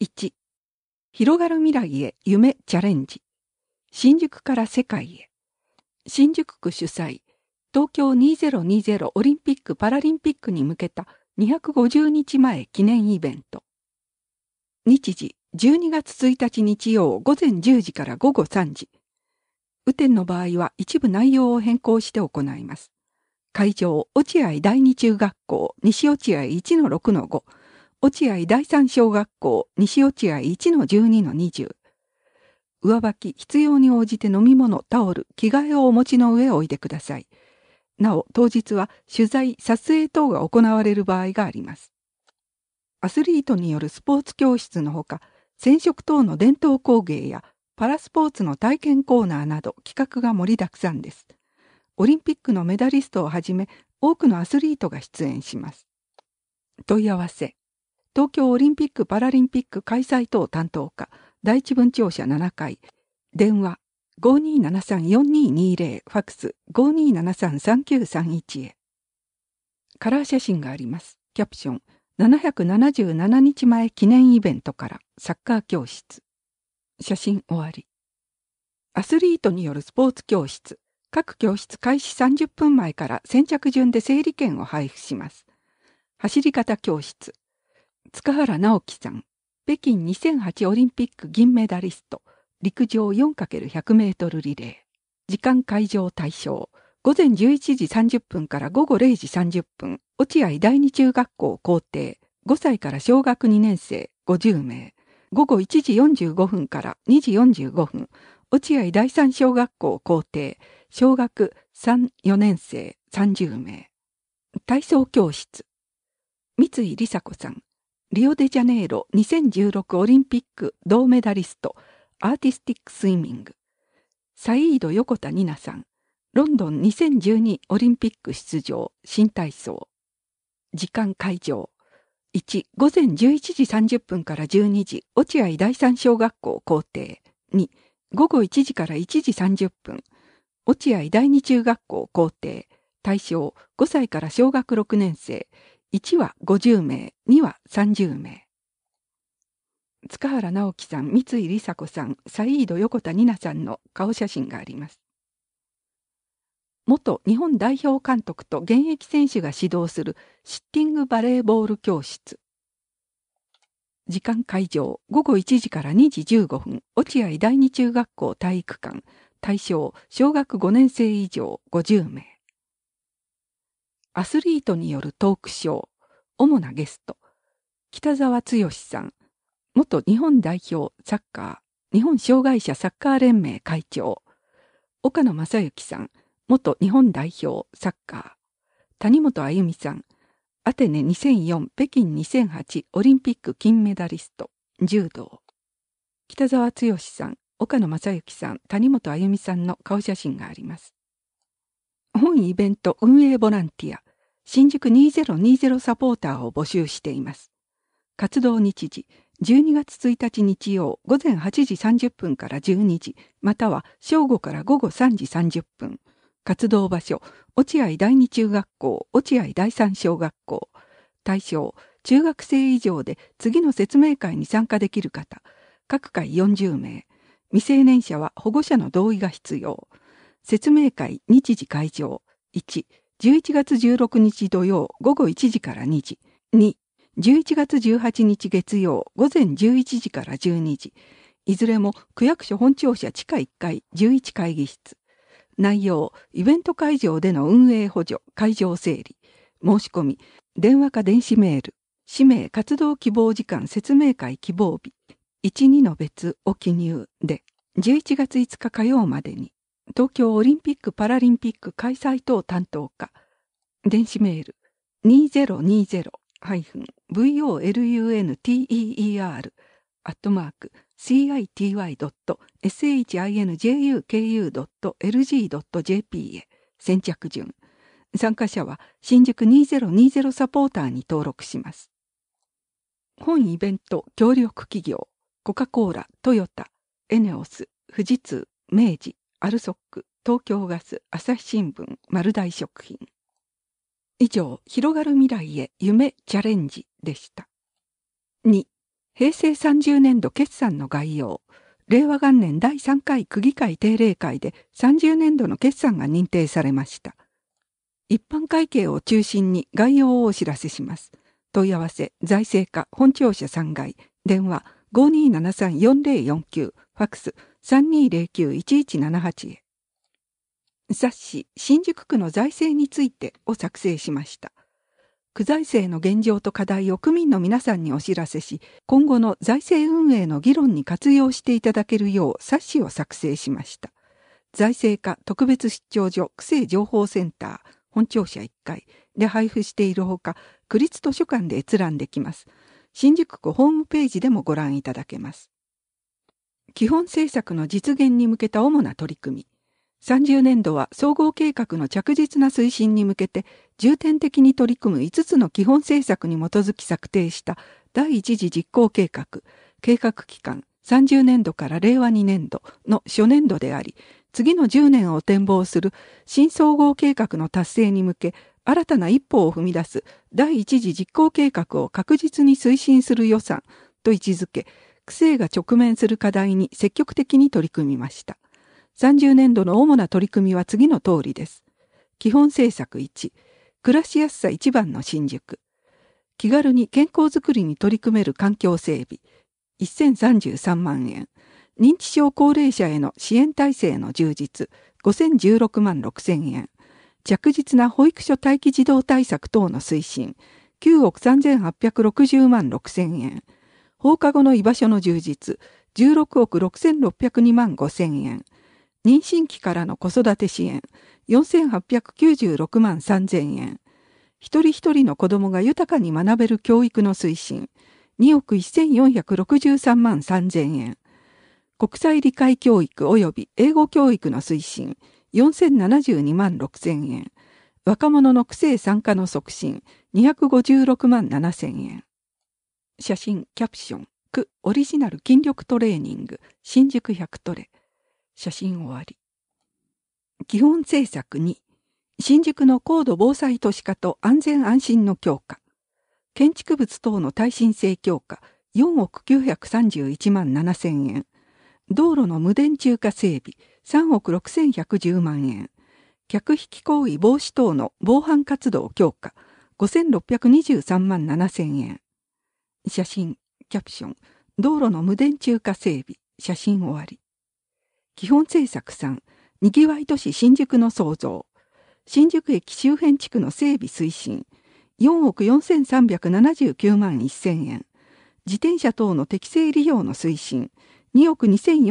1、広がる未来へ夢チャレンジ。新宿から世界へ。新宿区主催、東京2020オリンピック・パラリンピックに向けた250日前記念イベント。日時、12月1日日曜午前10時から午後3時。雨天の場合は一部内容を変更して行います。会場、落合第二中学校、西落合 1-6-5、落合第三小学校、西落合 1-12-20。上履き、必要に応じて飲み物、タオル、着替えをお持ちの上おいでください。なお、当日は取材、撮影等が行われる場合があります。アスリートによるスポーツ教室のほか、染色等の伝統工芸やパラスポーツの体験コーナーなど企画が盛りだくさんです。オリンピックのメダリストをはじめ、多くのアスリートが出演します。問い合わせ。東京オリンピック・パラリンピック開催等担当課、第一分庁舎7階。電話、5273-4220、ファクス、5273-3931へ。カラー写真があります。キャプション、777日前記念イベントからサッカー教室。写真終わり。アスリートによるスポーツ教室。各教室開始30分前から先着順で整理券を配布します。走り方教室。塚原直樹さん。北京2008オリンピック銀メダリスト。陸上 4×100 メートルリレー。時間会場対象。午前11時30分から午後0時30分。落合第二中学校校庭。5歳から小学2年生50名。午後1時45分から2時45分。落合第三小学校校庭。小学3、4年生30名。体操教室。三井梨紗子さん。リオデジャネイロ2016オリンピック銅メダリスト。アーティスティックスイミング。サイード横田ニナさん。ロンドン2012オリンピック出場。新体操。時間会場。1、午前11時30分から12時。落合第三小学校校庭。2、午後1時から1時30分。落合第二中学校校庭。対象5歳から小学6年生。1は50名、2は30名。塚原直樹さん、三井梨紗子さん、サイード横田ニナさんの顔写真があります。元日本代表監督と現役選手が指導するシッティングバレーボール教室。時間会場、午後1時から2時15分、落合第二中学校体育館。対象、小学5年生以上50名。アスリートによるトークショー。主なゲスト。北澤剛さん。元日本代表サッカー。日本障害者サッカー連盟会長。岡野正幸さん。元日本代表サッカー。谷本あゆみさん。アテネ2004、北京2008オリンピック金メダリスト。柔道。北澤剛さん。岡野正幸さん、谷本あゆみさんの顔写真があります。本イベント運営ボランティア、新宿2020サポーターを募集しています。活動日時、12月1日日曜午前8時30分から12時、または正午から午後3時30分。活動場所、落合第二中学校、落合第三小学校。対象、中学生以上で次の説明会に参加できる方。各回40名。未成年者は保護者の同意が必要。説明会日時会場。1、11月16日土曜午後1時から2時。2、11月18日月曜午前11時から12時。いずれも区役所本庁舎地下1階11会議室。内容、イベント会場での運営補助、会場整理。申し込み、電話か電子メール。氏名、活動希望時間、説明会希望日。1、2の別を記入で、11月5日火曜までに、東京オリンピック・パラリンピック開催等担当課、電子メール、2020-city.city.shinjuku.lg.jp へ先着順。参加者は新宿2020サポーターに登録します。本イベント協力企業、コカ・コーラ、トヨタ、エネオス、富士通、明治、アルソック、東京ガス、朝日新聞、丸大食品。以上、広がる未来へ夢チャレンジでした。2、 平成30年度決算の概要。令和元年第3回区議会定例会で30年度の決算が認定されました。一般会計を中心に概要をお知らせします。問い合わせ、財政課本庁舎3階、電話5273-4049、ファックス3209-1178へ。冊子、新宿区の財政についてを作成しました。区財政の現状と課題を区民の皆さんにお知らせし、今後の財政運営の議論に活用していただけるよう冊子を作成しました。財政課特別出張所区政情報センター本庁舎1階で配布しているほか、区立図書館で閲覧できます。新宿区ホームページでもご覧いただけます。基本政策の実現に向けた主な取り組み。30年度は総合計画の着実な推進に向けて重点的に取り組む5つの基本政策に基づき策定した第一次実行計画、計画期間30年度から令和2年度の初年度であり、次の10年を展望する新総合計画の達成に向け、新たな一歩を踏み出す第一次実行計画を確実に推進する予算と位置づけ、区政が直面する課題に積極的に取り組みました。30年度の主な取り組みは次の通りです。基本政策1、暮らしやすさ一番の新宿。気軽に健康づくりに取り組める環境整備。1033万円。認知症高齢者への支援体制の充実。5016万6000円。着実な保育所待機児童対策等の推進。9億3860万6000円。放課後の居場所の充実。16億6602万5000円。妊娠期からの子育て支援、4896万3000円。一人一人の子供が豊かに学べる教育の推進、2億1463万3000円。国際理解教育及び英語教育の推進、4072万6000円。若者の区政参加の促進、256万7000円。写真、キャプション、区オリジナル筋力トレーニング、新宿100トレ。写真終わり。基本政策2、新宿の高度防災都市化と安全安心の強化。建築物等の耐震性強化、4億931万7000円。道路の無電柱化整備、3億6110万円。客引き行為防止等の防犯活動強化、5623万7000円。写真、キャプション、道路の無電柱化整備、写真終わり。基本政策3、にぎわい都市新宿の創造。新宿駅周辺地区の整備推進。4億4379万1000円。自転車等の適正利用の推進。2億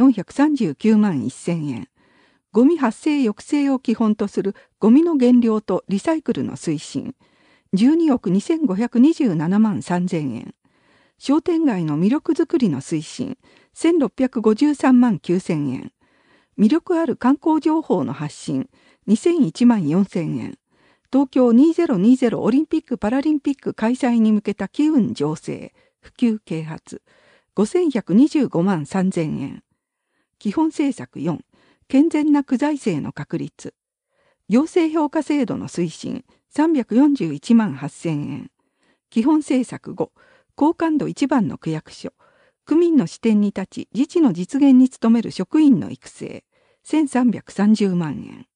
2439万1000円。ゴミ発生抑制を基本とするゴミの減量とリサイクルの推進。12億2527万3000円。商店街の魅力づくりの推進。1653万9000円。魅力ある観光情報の発信、2001万4000円。東京2020オリンピック・パラリンピック開催に向けた機運醸成、普及啓発、5125万3000円。基本政策4、健全な区財政の確立。行政評価制度の推進、341万8000円。基本政策5、好感度一番の区役所。区民の視点に立ち自治の実現に努める職員の育成、1330万円。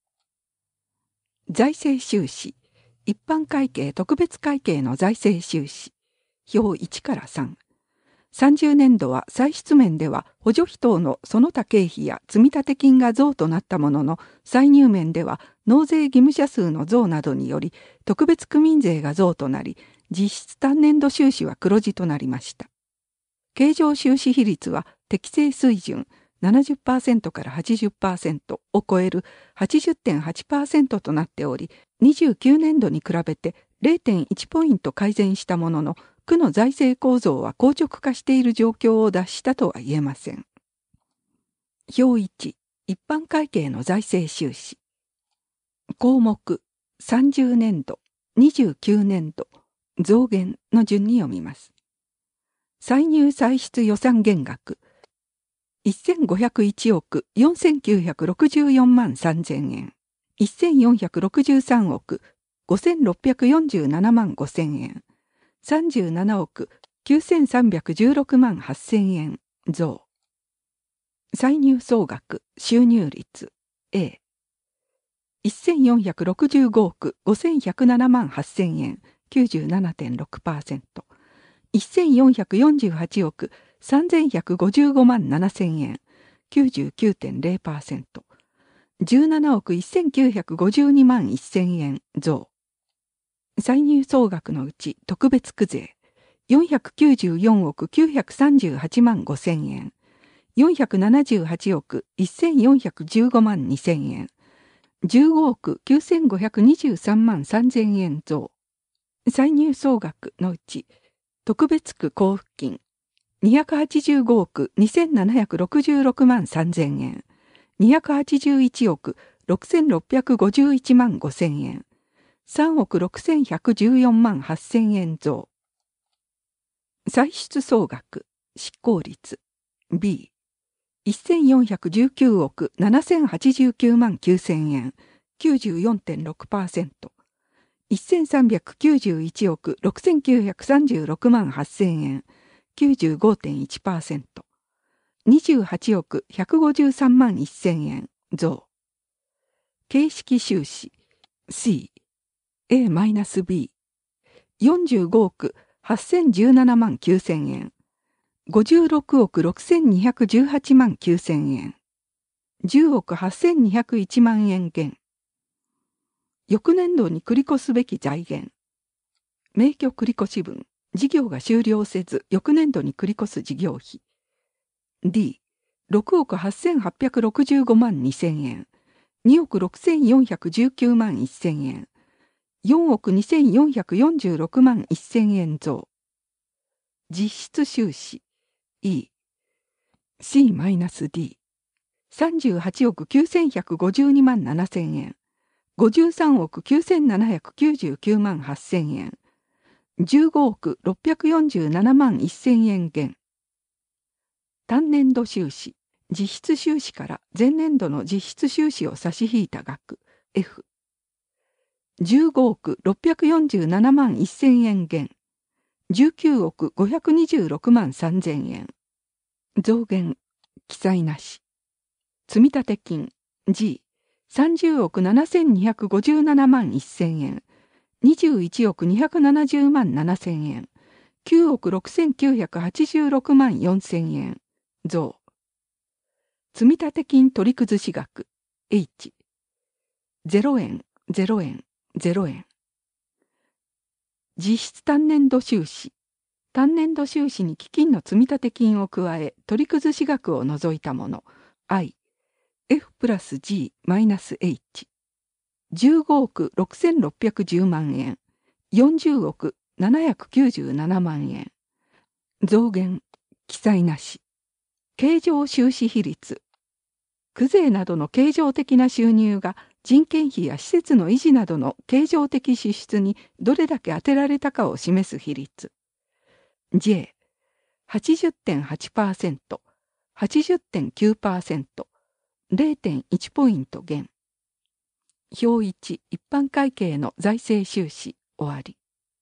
財政収支、一般会計特別会計の財政収支、表1から3。30年度は歳出面では補助費等のその他経費や積立金が増となったものの、歳入面では納税義務者数の増などにより特別区民税が増となり、実質単年度収支は黒字となりました。経常収支比率は適正水準 70% から 80% を超える 80.8% となっており、29年度に比べて 0.1 ポイント改善したものの、区の財政構造は硬直化している状況を脱したとは言えません。表1、一般会計の財政収支。項目、30年度、29年度、増減の順に読みます。歳入歳出予算減額、1501億4964万3000円、1463億5647万5000円、37億 9316万8000円増。歳入総額収入率 A。1465億5107万8000円 97.6%。1448億3155万7000円 99.0%。17億1952万1000円増。歳入総額のうち特別区税494億938万5000円。478億1415万2000円。15億9523万3000円増。歳入総額のうち特別区交付金285億2766万3000円。281億6651万5000円。3億6114万8000円増。歳出総額執行率 B。1419億7089万9000円 94.6%。1391億6936万8000円 95.1%。28億153万1000円増。形式収支 C A-B 45億8017万9000円56億6218万9000円10億8201万円減。翌年度に繰り越すべき財源。名挙繰越分、事業が終了せず翌年度に繰り越す事業費。D、6億8865万2000円、2億6419万1000円、4億2446万1000円増。実質収支。E、C-D、38億9152万7000円、53億9799万8000円、15億647万1000円減。単年度収支、実質収支から前年度の実質収支を差し引いた額 F。15億647万1000円減。19億526万3000円。増減、記載なし。積立金 G、30億7257万1000円。21億270万7000円。9億6986万4000円。増。積立金取り崩し額 H。0円、0円、0円。実質単年度収支。単年度収支に基金の積立金を加え、取り崩し額を除いたもの。I。F プラス G-H。15億6610万円。40億797万円。増減、記載なし。経常収支比率。区税などの経常的な収入が人件費や施設の維持などの経常的支出にどれだけ充てられたかを示す比率。J、80.8%、80.9%、0.1 ポイント減。表1、一般会計の財政収支、終わり。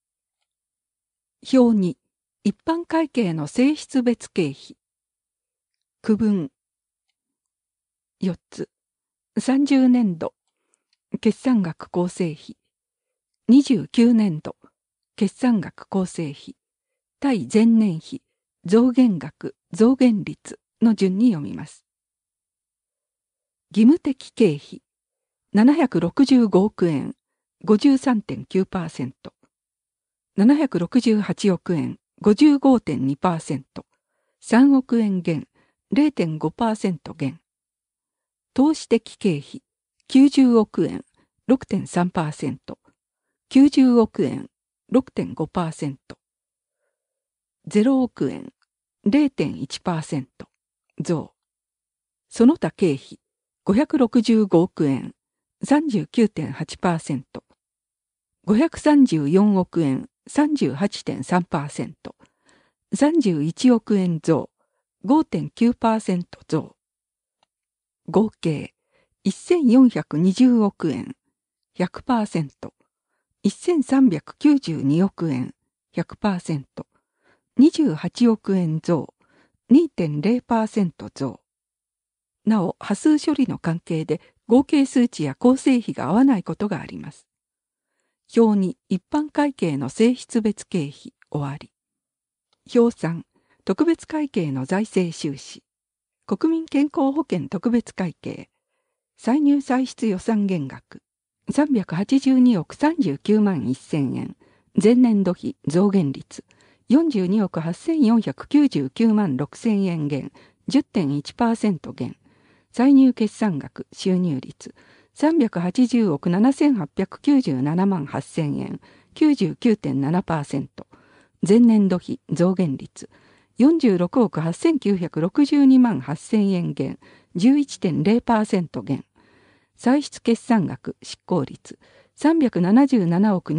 表2、一般会計の性質別経費。区分。4つ。30年度、決算額構成費。29年度、決算額構成費。対前年比、増減額、増減率の順に読みます。義務的経費。765億円、53.9%。768億円、55.2%。3億円減、0.5% 減。投資的経費、90億円、6.3%。90億円、6.5%。0億円、0.1% 増。その他経費、565億円、39.8%。534億円、38.3%。31億円増、5.9% 増。合計、1420億円、100%。1392億円、100%。 28億円増、2.0% 増。なお、波数処理の関係で合計数値や構成比が合わないことがあります。表2、一般会計の性質別経費、終わり。表3、特別会計の財政収支。国民健康保険特別会計。歳入歳出予算減額。382億39万1000円。前年度比増減率。42億8499万6000円減。10.1% 減。歳入決算額収入率。380億7897万8000円。99.7%。前年度比増減率。46億8962万8000円減。11.0% 減。歳出決算額執行率。377億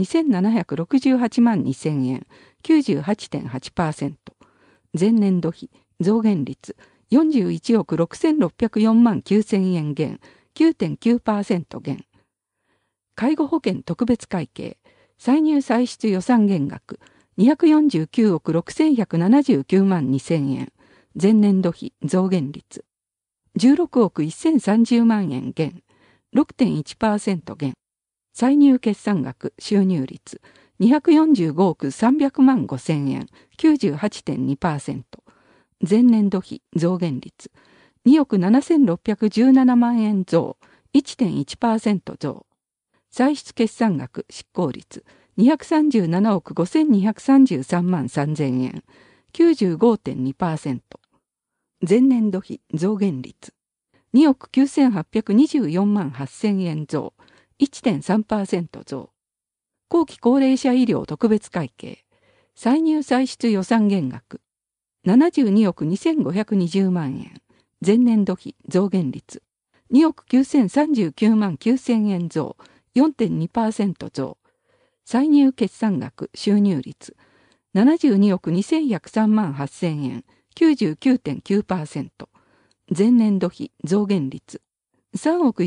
2768万2000円。98.8%。前年度比増減率。41億6604万9000円減。9.9% 減。介護保険特別会計。歳入歳出予算減額。249億6179万2000円。前年度比増減率。16億1030万円減。6.1% 減。歳入決算額収入率。245億300万5000円。98.2%。前年度比増減率。2億7617万円増。1.1% 増。歳出決算額執行率。237億5233万3000円。95.2%。前年度比増減率。2億9824万8000円増。1.3% 増。後期高齢者医療特別会計。歳入歳出予算減額。72億2520万円。前年度比増減率。2億9039万9000円増。4.2% 増。歳入決算額収入率。72億2103万8000円。99.9%。前年度比増減率。3億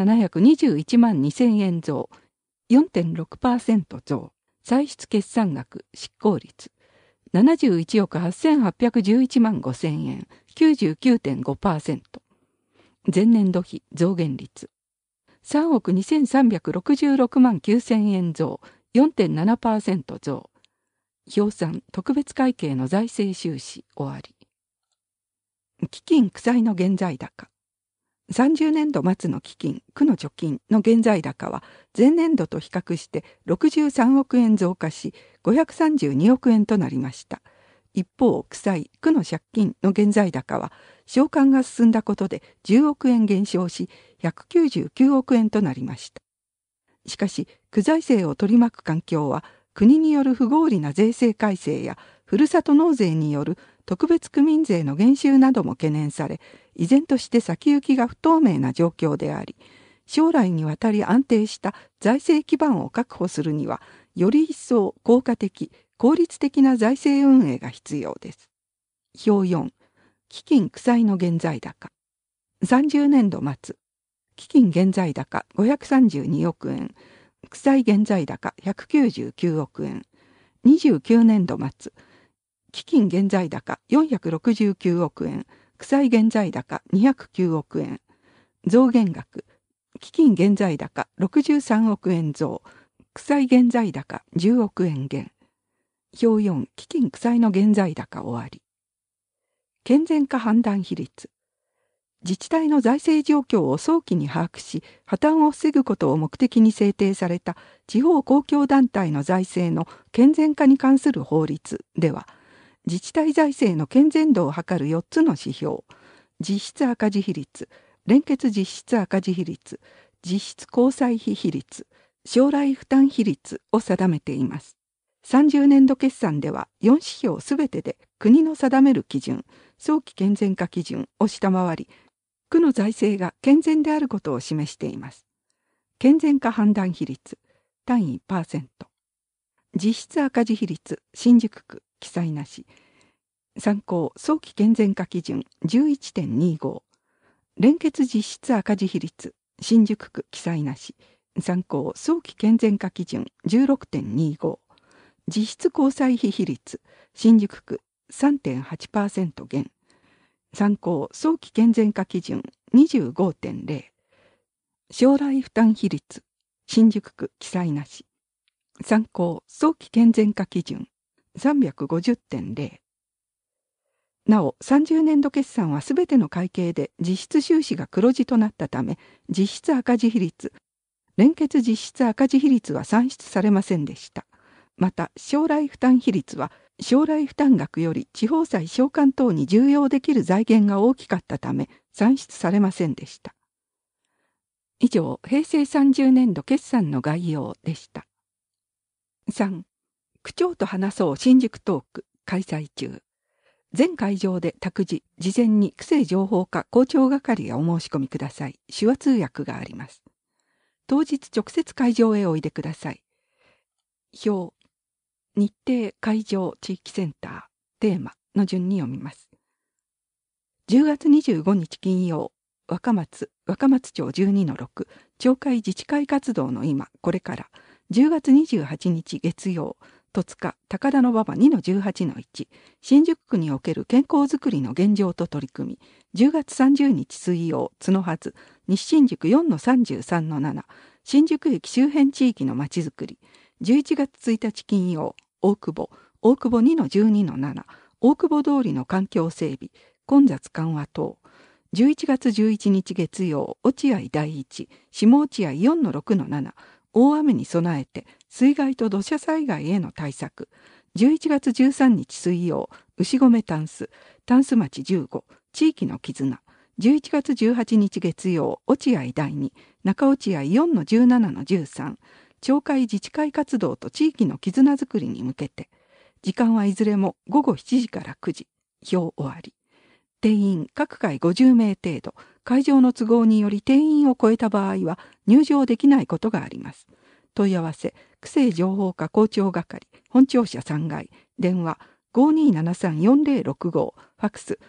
1721万2000円増。4.6% 増。歳出決算額執行率。71億8811万5000円。99.5%。前年度比増減率。3億2366万9000円増。4.7% 増。表3特別会計の財政収支終わり。基金区債の現在高。30年度末の基金、区の貯金の現在高は前年度と比較して63億円増加し532億円となりました。一方、区債、区の借金の現在高は償還が進んだことで10億円減少し199億円となりました。しかし、区財政を取り巻く環境は国による不合理な税制改正やふるさと納税による特別区民税の減収なども懸念され、依然として先行きが不透明な状況であり、将来にわたり安定した財政基盤を確保するには、より一層効果的、効率的な財政運営が必要です。表4、基金区債の現在高。30年度末、基金現在高532億円、区債現在高199億円。29年度末、基金現在高469億円、区債現在高209億円。増減額、基金現在高63億円増、区債現在高10億円減。表4、基金区債の現在高終わり。健全化判断比率。自治体の財政状況を早期に把握し、破綻を防ぐことを目的に制定された地方公共団体の財政の健全化に関する法律では、自治体財政の健全度を測る4つの指標、実質赤字比率、連結実質赤字比率、実質公債費比率、将来負担比率を定めています。30年度決算では4指標すべてで国の定める基準、早期健全化基準を下回り、区の財政が健全であることを示しています。健全化判断比率、単位%。実質赤字比率、新宿区、記載なし。参考、早期健全化基準 11.25。連結実質赤字比率、新宿区、記載なし。参考、早期健全化基準 16.25。 実質交際費比率、新宿区 3.8% 減。参考早期健全化基準 25.0。将来負担比率、新宿区記載なし。参考早期健全化基準 350.0。なお、30年度決算はすべての会計で実質収支が黒字となったため、実質赤字比率、連結実質赤字比率は算出されませんでした。また、将来負担比率は、将来負担額より地方債償還等に重用できる財源が大きかったため、算出されませんでした。以上、平成30年度決算の概要でした。3. 区長と話そう新宿トーク開催中。全会場で託児、事前に区政情報課校長係へお申し込みください。手話通訳があります。当日直接会場へおいでください。表、日程会場地域センター、テーマの順に読みます。10月25日金曜、若松町 12-6、町会自治会活動の今、これから、10月28日月曜、戸塚高田馬場 2-18-1、新宿区における健康づくりの現状と取り組み、10月30日水曜、角はず、西新宿 4-33-7、新宿駅周辺地域のまちづくり、11月1日金曜、大久保 2-12-7、大久保通りの環境整備、混雑緩和等、11月11日月曜、落合第一、下落合 4-6-7、大雨に備えて水害と土砂災害への対策。11月13日水曜、牛込タンス町15、地域の絆。11月18日月曜、落合第2、中落合 4-17-13、町会自治会活動と地域の絆づくりに向けて。時間はいずれも午後7時から9時。表終わり。定員各回50名程度。会場の都合により定員を超えた場合は入場できないことがあります。問い合わせ、区政情報課校長係、本庁舎3階、電話 5273-4065、ファックス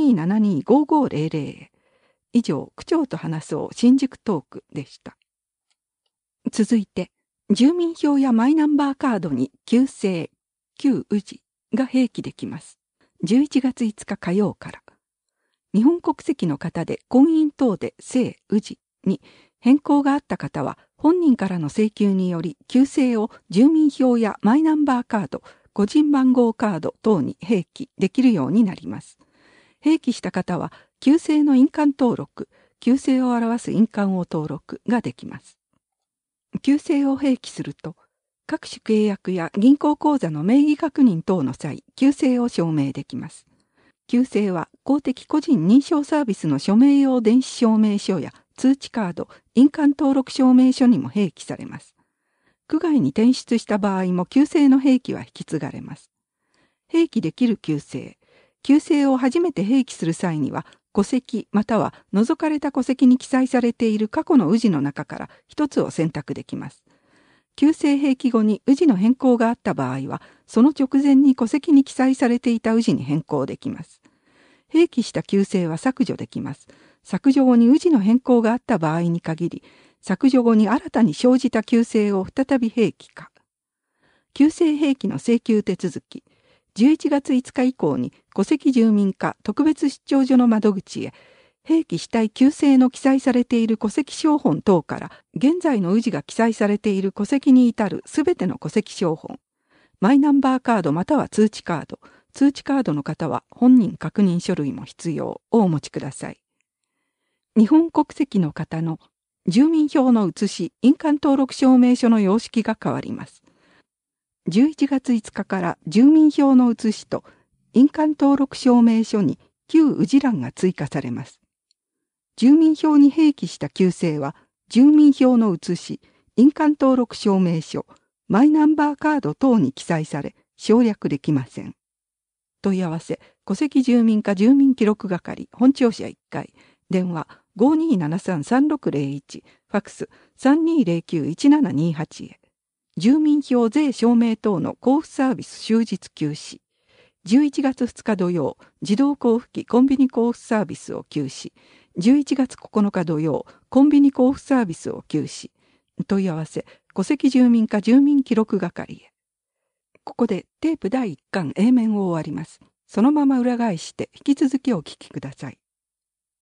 5272-5500 へ。以上、区長と話そう新宿トークでした。続いて、住民票やマイナンバーカードに旧姓、旧氏が併記できます。11月5日火曜から。日本国籍の方で婚姻等で姓、氏に変更があった方は本人からの請求により旧姓を住民票やマイナンバーカード、個人番号カード等に併記できるようになります。併記した方は旧姓の印鑑登録、旧姓を表す印鑑を登録ができます。旧姓を併記すると各種契約や銀行口座の名義確認等の際、旧姓を証明できます。旧姓は公的個人認証サービスの署名用電子証明書や通知カード、印鑑登録証明書にも併記されます。区外に転出した場合も旧姓の併記は引き継がれます。併記できる旧姓。旧姓を初めて併記する際には、戸籍または除かれた戸籍に記載されている過去の氏の中から一つを選択できます。旧姓併記後に氏の変更があった場合は、その直前に戸籍に記載されていた氏に変更できます。併記した旧姓は削除できます。削除後に氏の変更があった場合に限り、削除後に新たに生じた旧姓を再び併記か。旧姓併記の請求手続き。11月5日以降に戸籍住民課特別出張所の窓口へ、併記したい旧姓の記載されている戸籍抄本等から、現在の氏が記載されている戸籍に至るすべての戸籍抄本、マイナンバーカードまたは通知カード、通知カードの方は本人確認書類も必要をお持ちください。日本国籍の方の住民票の写し、印鑑登録証明書の様式が変わります。11月5日から住民票の写しと印鑑登録証明書に旧氏欄が追加されます。住民票に併記した旧姓は住民票の写し、印鑑登録証明書、マイナンバーカード等に記載され省略できません。問い合わせ、戸籍住民課住民記録係、本庁舎1階、電話 5273-3601、ファックス 3209-1728 へ。住民票税証明等の交付サービス終日休止。11月2日土曜、自動交付機コンビニ交付サービスを休止。11月9日土曜、コンビニ交付サービスを休止。問い合わせ、戸籍住民課住民記録係へ。 ここでテープ第1巻 A 面を終わります。そのまま裏返して引き続きお聞きください。